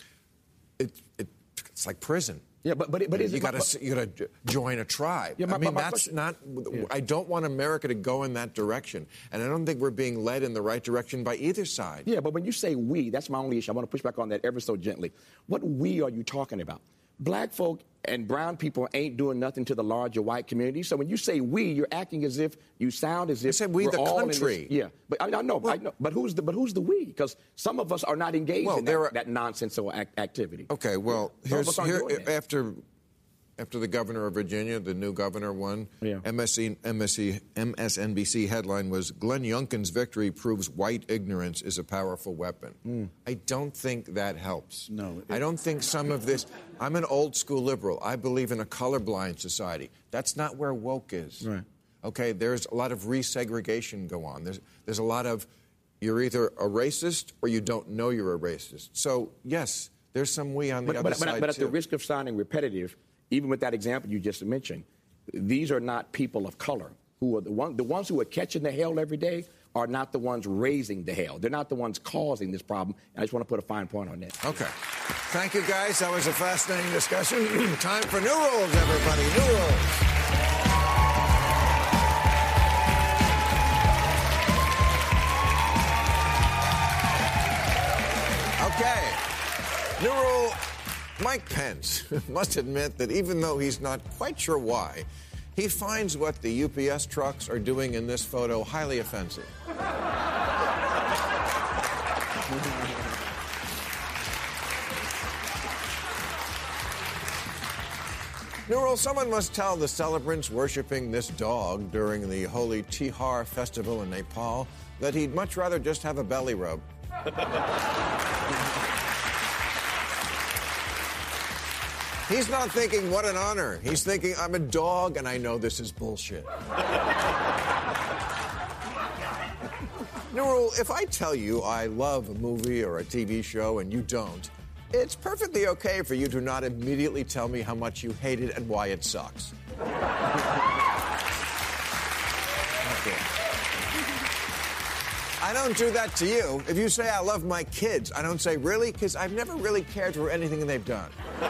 It's like prison. Yeah, but you got to join a tribe. Yeah, that's not. Yeah. I don't want America to go in that direction, and I don't think we're being led in the right direction by either side. Yeah, but when you say we, that's my only issue. I want to push back on that ever so gently. What we are you talking about? Black folk and brown people ain't doing nothing to the larger white community. So when you say we, you're acting as if you sound as if I said we, we're the all country. In this, yeah, but I know. But who's the we? Because some of us are not engaged in that nonsensical activity. Okay, well, after the governor of Virginia, the new governor won, MSNBC headline was, Glenn Youngkin's victory proves white ignorance is a powerful weapon. I don't think that helps. No. I don't think some of this... I'm an old school liberal. I believe in a colorblind society. That's not where woke is. Right. Okay, there's a lot of resegregation go on. There's a lot of, you're either a racist or you don't know you're a racist. So, yes, there's some we on the other side, But at the risk of sounding repetitive, even with that example you just mentioned, these are not people of color who are the ones who are catching the hell every day are not the ones raising the hell. They're not the ones causing this problem. I just want to put a fine point on that. Okay. Thank you, guys. That was a fascinating discussion. Time for new rules, everybody. New rules. Okay. New rule. Mike Pence must admit that even though he's not quite sure why, he finds what the UPS trucks are doing in this photo highly offensive. Nurul, someone must tell the celebrants worshiping this dog during the holy Tihar festival in Nepal that he'd much rather just have a belly rub. He's not thinking, what an honor. He's thinking, I'm a dog and I know this is bullshit. Nurul, if I tell you I love a movie or a TV show and you don't, it's perfectly okay for you to not immediately tell me how much you hate it and why it sucks. Okay. I don't do that to you. If you say I love my kids, I don't say, really? Because I've never really cared for anything they've done.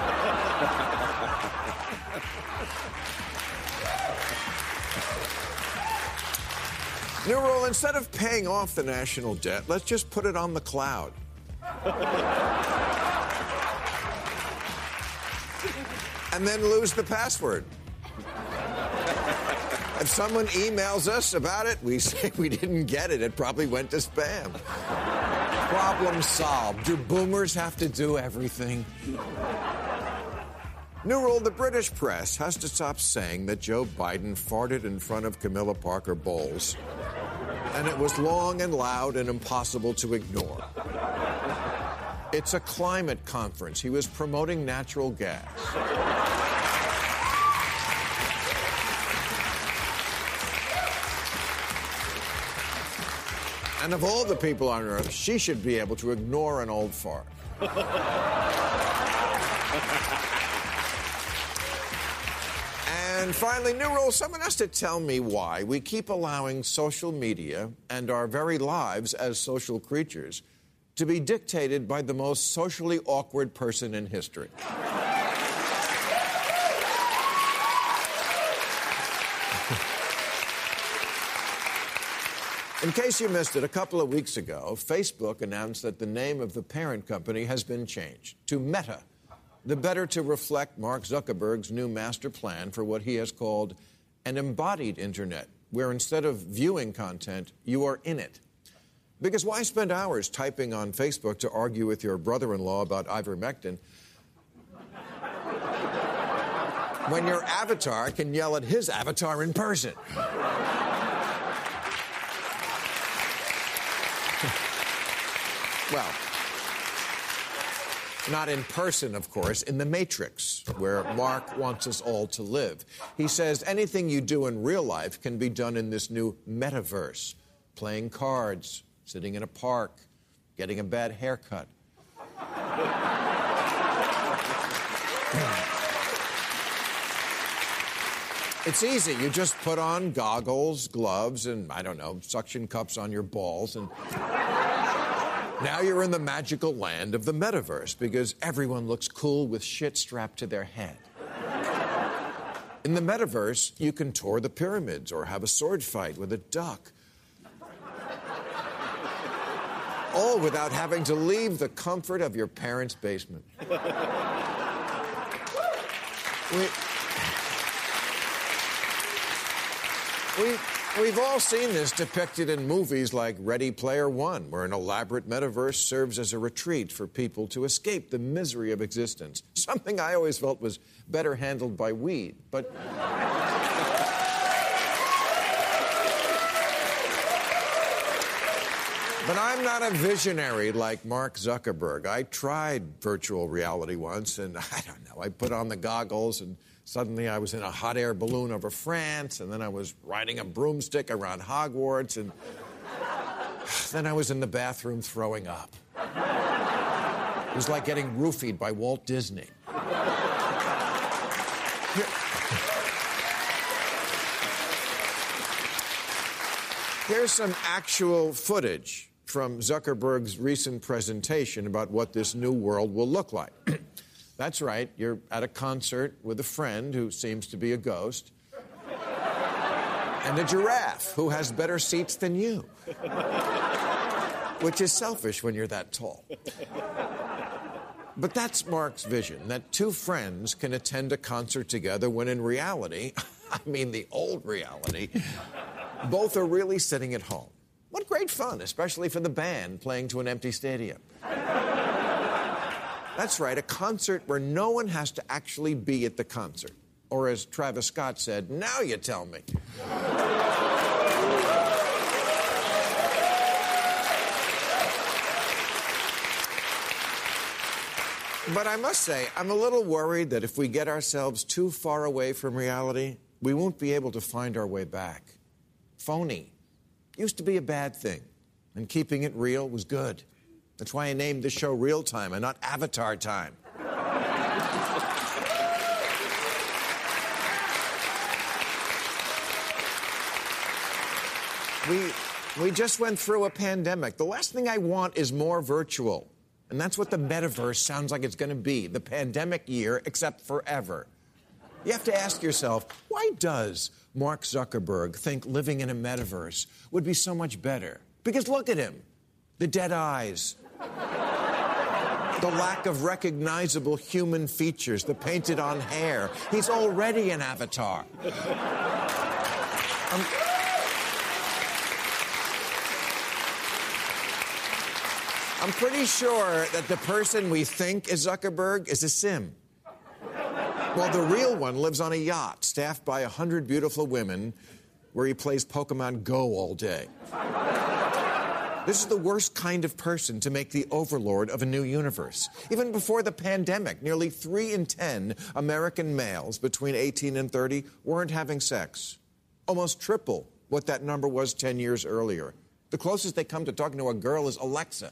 Nurul, instead of paying off the national debt, let's just put it on the cloud. And then lose the password. If someone emails us about it, we say we didn't get it. It probably went to spam. Problem solved. Do boomers have to do everything? Nurul, the British press has to stop saying that Joe Biden farted in front of Camilla Parker Bowles. And it was long and loud and impossible to ignore. It's a climate conference. He was promoting natural gas. And of all the people on Earth, she should be able to ignore an old fart. And finally, Nurul, someone has to tell me why we keep allowing social media and our very lives as social creatures to be dictated by the most socially awkward person in history. In case you missed it, a couple of weeks ago, Facebook announced that the name of the parent company has been changed to Meta, the better to reflect Mark Zuckerberg's new master plan for what he has called an embodied internet, where instead of viewing content, you are in it. Because why spend hours typing on Facebook to argue with your brother-in-law about ivermectin when your avatar can yell at his avatar in person? Well, Not in person, of course, in the Matrix, where Mark wants us all to live. He says anything you do in real life can be done in this new metaverse. Playing cards, sitting in a park, getting a bad haircut. It's easy. You just put on goggles, gloves, and, I don't know, suction cups on your balls, and now you're in the magical land of the metaverse because everyone looks cool with shit strapped to their head. In the metaverse, you can tour the pyramids or have a sword fight with a duck. All without having to leave the comfort of your parents' basement. We've all seen this depicted in movies like Ready Player One, where an elaborate metaverse serves as a retreat for people to escape the misery of existence. Something I always felt was better handled by weed, but... But I'm not a visionary like Mark Zuckerberg. I tried virtual reality once, and I don't know, I put on the goggles, and suddenly I was in a hot air balloon over France, and then I was riding a broomstick around Hogwarts, and then I was in the bathroom throwing up. It was like getting roofied by Walt Disney. Here's some actual footage from Zuckerberg's recent presentation about what this new world will look like. That's right, you're at a concert with a friend who seems to be a ghost, and a giraffe who has better seats than you, which is selfish when you're that tall. But that's Mark's vision, that two friends can attend a concert together when in reality, I mean the old reality, both are really sitting at home. What great fun, especially for the band playing to an empty stadium. That's right, a concert where no one has to actually be at the concert. Or as Travis Scott said, now you tell me. But I must say, I'm a little worried that if we get ourselves too far away from reality, we won't be able to find our way back. Phony used to be a bad thing, and keeping it real was good. That's why I named this show Real Time and not Avatar Time. We just went through a pandemic. The last thing I want is more virtual. And that's what the metaverse sounds like it's going to be, the pandemic year, except forever. You have to ask yourself, why does Mark Zuckerberg think living in a metaverse would be so much better? Because look at him. The dead eyes. The lack of recognizable human features, the painted-on hair. He's already an avatar. I'm pretty sure that the person we think is Zuckerberg is a sim. Well, the real one lives on a yacht staffed by 100 beautiful women where he plays Pokemon Go all day. This is the worst kind of person to make the overlord of a new universe. Even before the pandemic, nearly 3 in 10 American males between 18 and 30 weren't having sex. Almost triple what that number was 10 years earlier. The closest they come to talking to a girl is Alexa.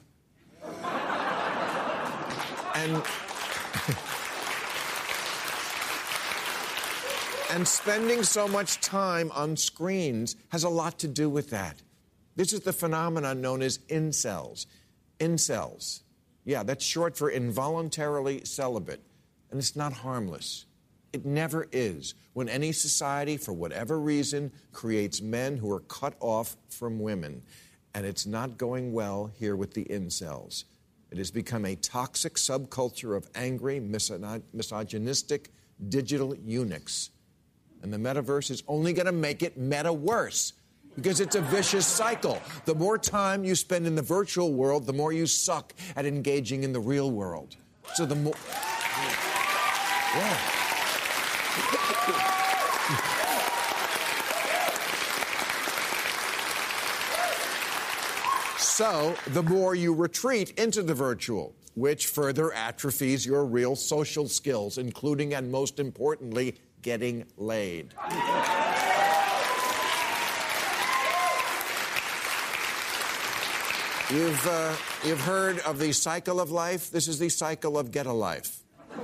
And spending so much time on screens has a lot to do with that. This is the phenomenon known as incels. Incels. Yeah, that's short for involuntarily celibate. And it's not harmless. It never is when any society, for whatever reason, creates men who are cut off from women. And it's not going well here with the incels. It has become a toxic subculture of angry, misogynistic digital eunuchs. And the metaverse is only going to make it meta worse because it's a vicious cycle. The more time you spend in the virtual world, the more you suck at engaging in the real world. So the more... Yeah. So, the more you retreat into the virtual. which further atrophies your real social skills, including and most importantly, getting laid. You've heard of the cycle of life. This is the cycle of get a life.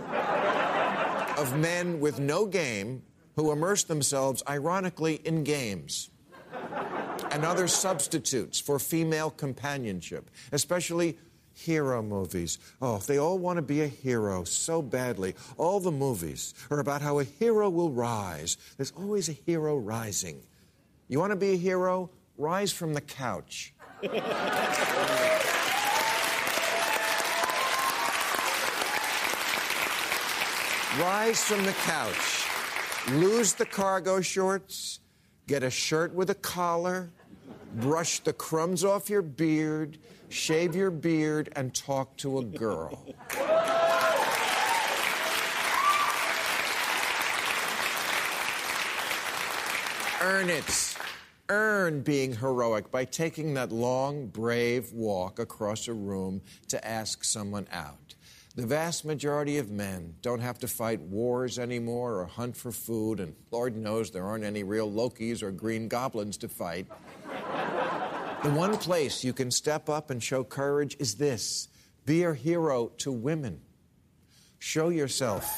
Of men with no game who immerse themselves, ironically, in games and other substitutes for female companionship, especially hero movies. Oh, they all want to be a hero so badly. All the movies are about how a hero will rise. There's always a hero rising. You want to be a hero? Rise from the couch. Rise from the couch. Lose the cargo shorts. Get a shirt with a collar. Brush the crumbs off your beard. Shave your beard and talk to a girl. Earn it. Earn being heroic by taking that long, brave walk across a room to ask someone out. The vast majority of men don't have to fight wars anymore or hunt for food, and Lord knows there aren't any real Lokis or green goblins to fight. The one place you can step up and show courage is this: be a hero to women. Show yourself.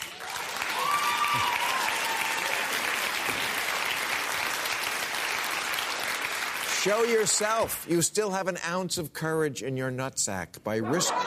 Show yourself you still have an ounce of courage in your nutsack by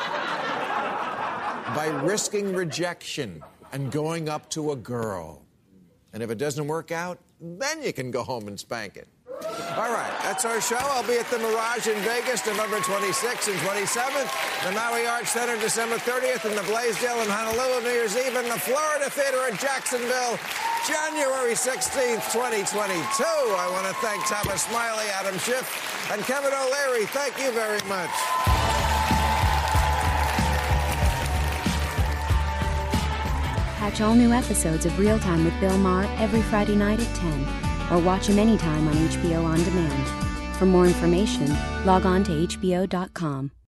risking rejection and going up to a girl. And if it doesn't work out, then you can go home and spank it. All right, that's our show. I'll be at the Mirage in Vegas November 26th and 27th, the Maui Arts Center December 30th, and the Blaisdell in Honolulu New Year's Eve, and the Florida Theater in Jacksonville January 16th, 2022. I want to thank Thomas Smiley, Adam Schiff, and Kevin O'Leary. Thank you very much. Catch all new episodes of Real Time with Bill Maher every Friday night at 10, or watch him anytime on HBO On Demand. For more information, log on to HBO.com.